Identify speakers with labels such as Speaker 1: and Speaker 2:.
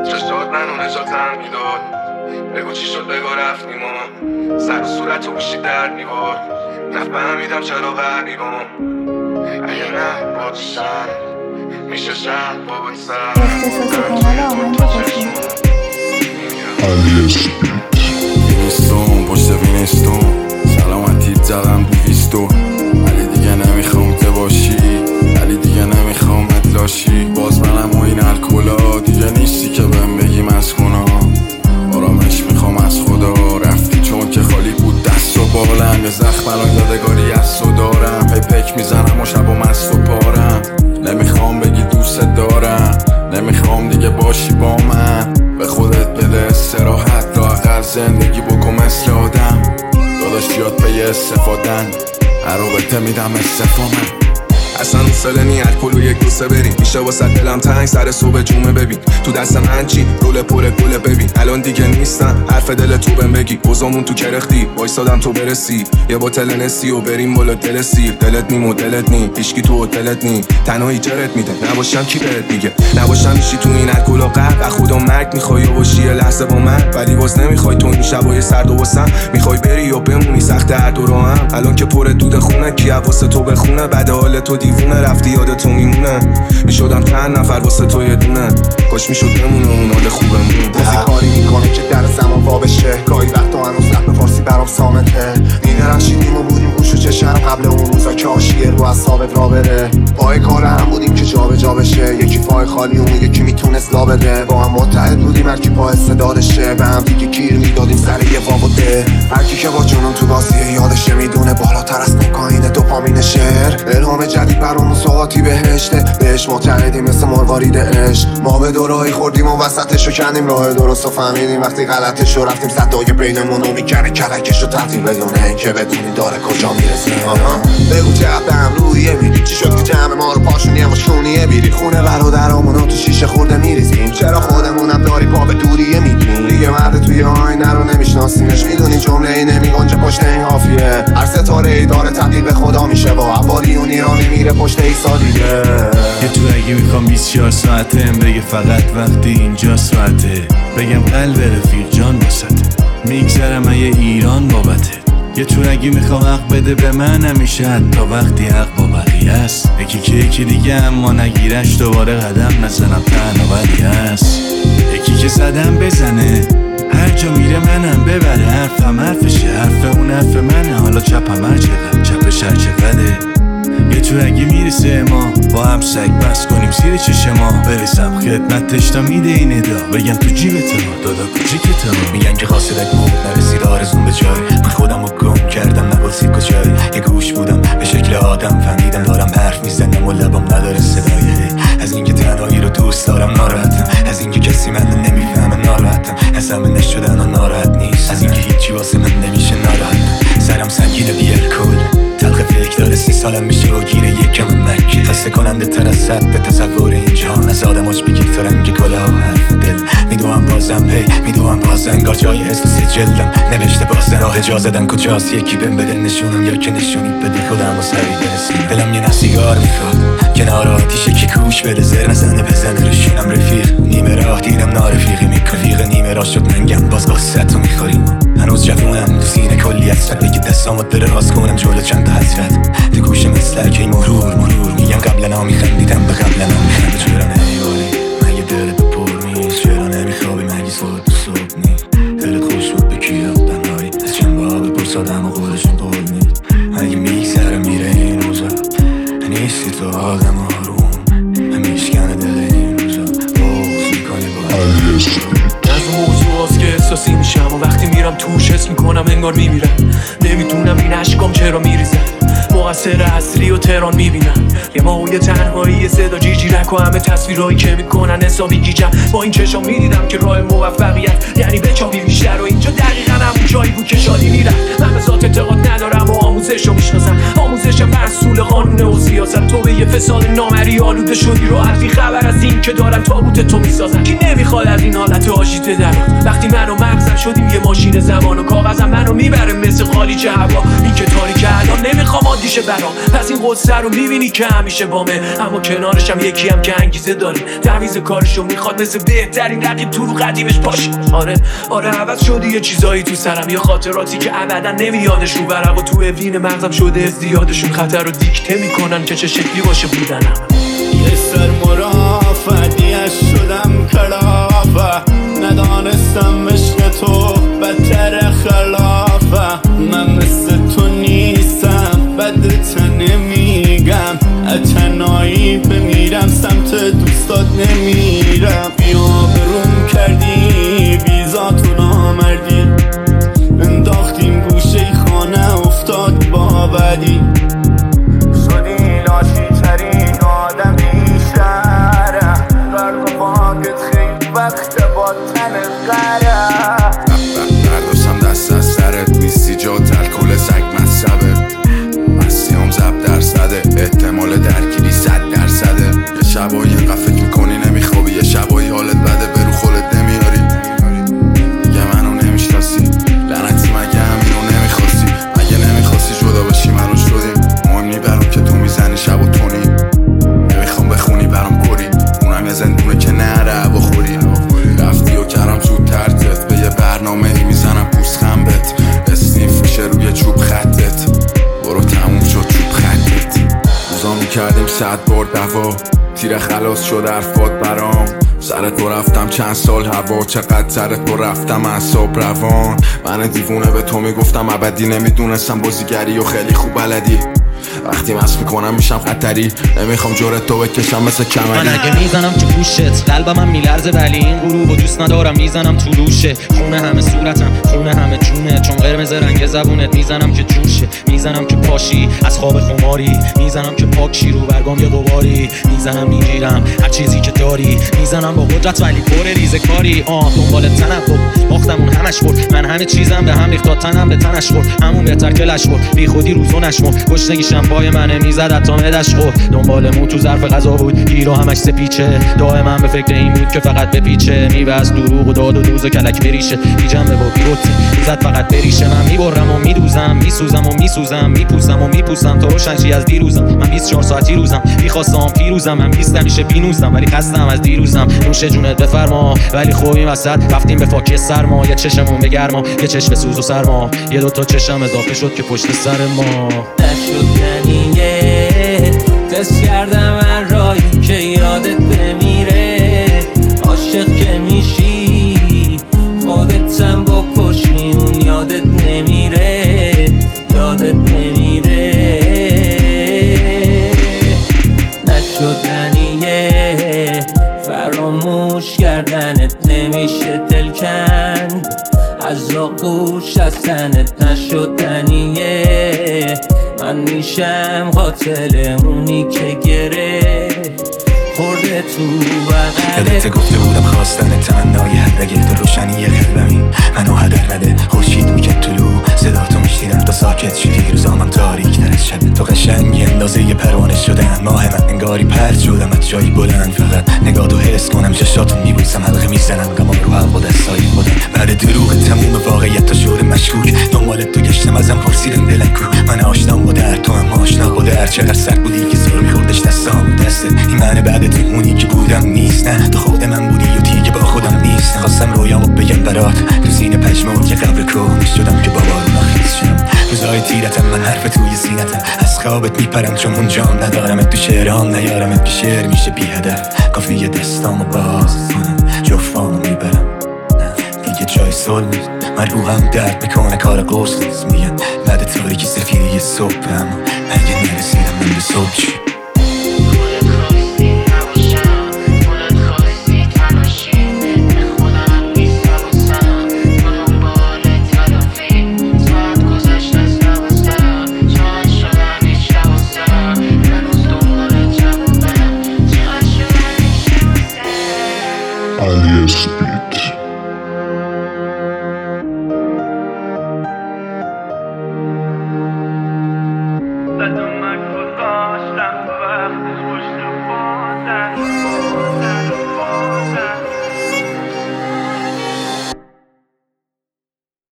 Speaker 1: چشات منو نجاتم میداد. بگو چی شد بگو رفتیم و سر و صورت رو بشی در میبار. نفهمیدم چرا غریبم. اگه نه باشم میشه شهر بابت سر
Speaker 2: اختصاص کانال آهنگ کسی
Speaker 3: وینستون پشت وینستون سلامتی زدم 200 ولی دیگه نمیخوام ته باشی، ولی دیگه نمیخوام لاشی. باز منم و این الکولا دیگه نیستی که بهم بگی مسکونا. آرامش میخوام از خدا، رفتی چون که خالی بود دست و بالم. یه زخم الان یادگاری از تو دارم، هی پک میزنم و شب و مست و پارم. نمیخوام بگی دوست دارم، نمیخوام دیگه باشی با من. به خودت بده استراحت، لااقل زندگی بکن مثل آدم. داداش یاد به استفادن، هر رابطه میدم استفامه.
Speaker 1: اصلا اصله نی الکل و یک دوسته بریم. میشه واسه دلم تنگ سر صبح جمعه ببین. تو دست من چی رول پر گله ببین. الان دیگه نیستم حرف دل تو بهم بگی. بزامون تو کرختی وایسادم تو برسی. یه بوتل نسی و بریم بالا دل سیر. دلت نیم و دلت نی هیچکی تو هتلت نی. تنهایی جرت میده نباشم کی بهت میگه. نباشم میشی تو این الکل و قهر. از خودم مرگ میخوای باشی یه لحظه با من، ولی باز نمیخوای. تو این شبای سرد و واسم میخوای بری و بمونی سخت هر دو راهم. الان که پر دود خونه کی واسه تو بخونه. بعد حال تو دیوونه رفتی یاد تو میمونه. میشدم چند نفر واسه تو یه دونه. کاش میشد بمونه اون حال خوبمون.
Speaker 4: بازی کاری میکنه که در زمان وا بشه. گاهی وقتا هنوز رپ فارسی برام صامته. میدرخشیدیم و بودیم گوش و چشم قبل اون روزا که عاشقی رو از ثابت را بره. پای کار هم بودیم که جا به جا بشه. یکی پای خالی اون یکی میتونست لا بده. با هم متحد بودیم هر کی پا استعدادشه. به هم دیگه گیر میدادیم سر یه وا و ده. هر کی که با جنون تو بازیه یادشه میدونه بالاتر از کوکائین دوپامین شعر. الهام جدید برامون سوغاتی بهشته. بهش معتقدیم مثل مروارید عشق. ما به دوراهی خوردیم و وسطشو کندیم. راه درستو فهمیدیم وقتی غلطشو رفتیم. صدای بینمون رو میکنه کلکشو تعطیل بدون اینکه بدونی داره کجا میرسیم. بگو چقدر به هم رویه میری. چی شد که جمع ما رو پاشونی و شونیه بیری. خونه برادرامونو تو شیشه خورده میریزیم. چرا خودمونم داری پا به دوریه میگیم. دیگه مرد توی آینه رو نمیشناسیمش. میدونی جمله ای نمیگنجه پشت این حافیه. هر ستاره ای داره تبدیل به خدا میشه. با عبالی اون ایرانی میره پشت ایسا دیگه.
Speaker 5: یه تو اگه میخوام 24 ساعته بگه فقط وقتی اینجا ساعته. بگم قلب رفیق جان واسطه. میگذرم یه ایران بابته. یه تورگی میخوام حق بده به من همیشه حتی وقتی حق با بقیه است. یکی که یکی دیگه اما نگیرش دوباره قدم نزنم تنها ولی هست. یکی که زدم بزنه هر جا میره منم ببره. حرفم حرفشه حرف اون حرف منه. حالا چپم هر چقدر چپش هر چقدره. یه تورگی میرسه ما با هم سگ بس کنیم زیر چشما. برسم خدمتش تا میده این ادا. بگم تو جیبت ها دادا کوچیکت.
Speaker 6: میگن که قاصدت موت نرسید آرزون به جای. من خودم رو گم کردم نبازی کجای. یه گوش بودم به شکل آدم فهمیدم دارم حرف میزنم و لبم نداره صدای. از اینکه تنهایی رو دوست دارم ناراحتم. از اینکه کسی من نمیفهمه ناراحتم. از همه نشدن و ناراحت نیست. از اینکه هیچی واسه من نمیشه ناراحتم. سرم سنگینه بی الکل تلخ فکر داره 30 سالم میشه و گیره یکم مکه. خسته کننده تر از صد تصور این جهان. از آدماش بگیر تو رنگ کلاه و حرف دل. میدوام بازم میدوام باز انگار جای حس جلدم نوشته بازن. راه جا زدن کجاست یکی بهم بده نشونم یا که نشونید بده خودم و سری برسیم. دلم یه نسیگار میخواد کنار آتیش که کوش بده. زر نزنه بزنه روشونم رفیق. نیمه راه دیدم نارفیقی میکنه. نیمه راه شد منگم باز قصت رو میخوریم. هنوز جوونم تو سینه کلی حسرت. بگی دستامو دراز کنم جلو چند تا حسرت. تو گوش مثل که مرور میگم قبلا میخندیدم به قبلا میخند. چرا نمیباری مگه دلت پر نیست. چرا نمیخوابی مگه صبح نیست. دلت خوش بود به کی رفتنهایی. از چند بار بپرس آدم و قولشون قول نیست. مگه میگذره میره این روزا. نیستی تو آدم آروم همیشکنه دل این روزا. بغض میکنی با از موضوع هست که احساسی میشم و وقتی میرم توش حس میکنم انگار میمیرم. نمیدونم این عشقام چرا میریزن. مقصر اصلی و تهران میبینم. یه ماهوی تنهایی صدا جیجیرک و همه تصویرهایی که میکنن حسابی گیجم. با این چشام میدیدم که راه موفقیت یعنی بچابی بیشتر. و اینجا دقیقا همون جایی بود که شادی میرم. من به ذات اعتقاد ندارم و آموزش رو میشناسم. آموزش محصول قانون و سیاست. تو به یه فساد نامری آلوده شدی رو عرضی خبر از این که دارن تابوت تو میسازن. کی نمیخواد از این حالت آشیده در وقتی من و مغزم شدیم یه ماشین زمان و کاغذم منو میبره مثل خالیچه هوا. این که تاریکه الان نمیخوام عادیشه
Speaker 7: برام. پس این قصه رو میبینی که همیشه بامه، اما کنارشم یکی هم که انگیزه داره، تعویض کارشو میخواد مثل بهترین رقیب تو رو قدیمش باشه. آره عوض شده یه چیزایی تو سرم، یه خاطراتی که ابدا نمیادش رو برم و تو وین مغزم شده ازدیادشون خطر رو دیکته میکنن که چه شکلی باشه بودنم.
Speaker 8: یه سر مرافعیش شدم کلافه، ندانستم عشق تو بدتر خلافه. من مثل تو نیستم، بدت نمیگم، تنهایی بمیرم سمت دوستات نمیرم. بیا بروم کردی ویزاتو نامردی، انداختیم گوشه خانه افتاد با بدی، شدی لاشی ترین آدم بیشتره، برد و باقت خیلی وقت با تن قره.
Speaker 3: برداشتم دست از سرت، نیستی جا تلکل سگ مصبه، مسیام زب درصده، احتمال درگیری 100%. یه شبایی اینقدر فکر میکنی نمیخوابی، یه شبایی حالت بده برو خودت نمیاری، دیگه منو نمیشناسی، لعنتی مگه همینو نمیخواستی؟ مگه نمیخواستی جدا بشی منو شدیم، مهم نی برام که تو میزنی شب و تونی، نمیخوام بخونی برام کری، اونم یه زندونه که نره بخوری. رفتی و کردم زود ترتت، به یه برنامه ای میزنم پوست خنبت، اسنیف میشه روی چوب خطت، برو تموم شد چوب خطت. روزا میکردیم 100 بار دوا، تیر خلاص شد حرفات برام، سرت رو رفتم چند سال هوا، چقدر سرت رو رفتم اعصاب روان. من دیوونه به تو میگفتم ابدی، نمیدونستم بازیگری و خیلی خوب بلدی، وقتی مست میکنم میشم خطری، نمیخوام جورت تو بکشم مثل کمری.
Speaker 9: من اگه میزنم تو گوشت قلبم هم میلرزه، ولی این غروب و دوست ندارم میزنم تو روشه، خونه همه صورتم خونه همه جونه، چون قرمز رنگ زبونت میزنم که جوشه، میزنم که پاشی از خواب خماری، میزنم که پاکشی رو برگام یه غباری، میزنم میگیرم هر چیزی که داری، میزنم با قدرت ولی پر ریزه کاری. دنبال تنبه باختمون همش برد، من همه چیزم به هم ریخت تا تنم به تنش خورد، همون بهتر که لش برد، بی خودی روزو نشمرد، گشنگیشم پای منه میزد حتی معدش خورد، دنبال مو تو ظرف غذا بود، گیرو همش سپیچه، دائما به فکر این بود که فقط بپیچه، میبست دروغ و داد و دوز و کلک بریشه، بی جنبه و بی روتی میزد فقط بریشه. من میبرم و میدوزم، میسوزم و میسوزم، میپوسم و میپوسم، تو روشنشی از دیروزم، من 24 ساعتی روزم، بیخواستم پیروزم، من 20 همیشه بینوزم، ولی خستم از دیروزم، نوش جونت بفرما، ولی خوبیم وسط رفتیم به فاکه سرما، یه چشمون به گرما، یه چشم سوز و سرما، یه دوتا چشم اضافه شد که پشت سر ما
Speaker 10: نشدنیه. تست کردم من رایی که یادت بمیره، عاشق که میشی خودتم بکشی، اون یادت نمیره، یادت نمیره. نشدنیه، فراموش کردنت نمیشه دلکن، از آغوش از تنت نشدنیه. من میشم قاتل اونی که گره خورده تو بغلت.
Speaker 6: یادت گفته بودم خواستن تمنای هر رگه تو روشنی قلبمی، منو هدر نده خورشید میکرد طلوع، صدا تو میشنیدم تا ساکت شدی، روزامم تاریک تر از شب، تو قشنگی اندازه یه پروانه شدن، ماه من انگاری پرد شدم از جایی بلند، فقط نگاه تو حس کنم چشاتو میبوسم، حلقه میزنم غمام رو حلق و دستای خودم، بعد دروغ تموم واقعیت تا شور مشکوک، دنبال تو گشتم ازم پرسیدم دلم کو، من آشنام با درد تو هم آشنا با درد، چقدر سرد بودی که زور میخوردش دستام دستت، این من بعد تو اونی که بودم نیست، نه تو خود من بودی و دیگه با خودم نیست، خواستم رویامو بگم برات تو سینه پشمون که قبر کن شدم که بابارو نخیز شدم، روزای تیرتم من حرف توی زینتم، از خوابت میپرم چون اونجام ندارمت تو شعرام، نیارمت که شعر میشه بی هدف، کافیه دستامو باز کنم جفامو میبرم، دیگه جای صلح نیست، من روحم درد میکنه کار قرص نیست، میگن بعد تاریکی سفیری صبحم، اگه نرسیدم من به صبح چی؟
Speaker 11: Alias Beat.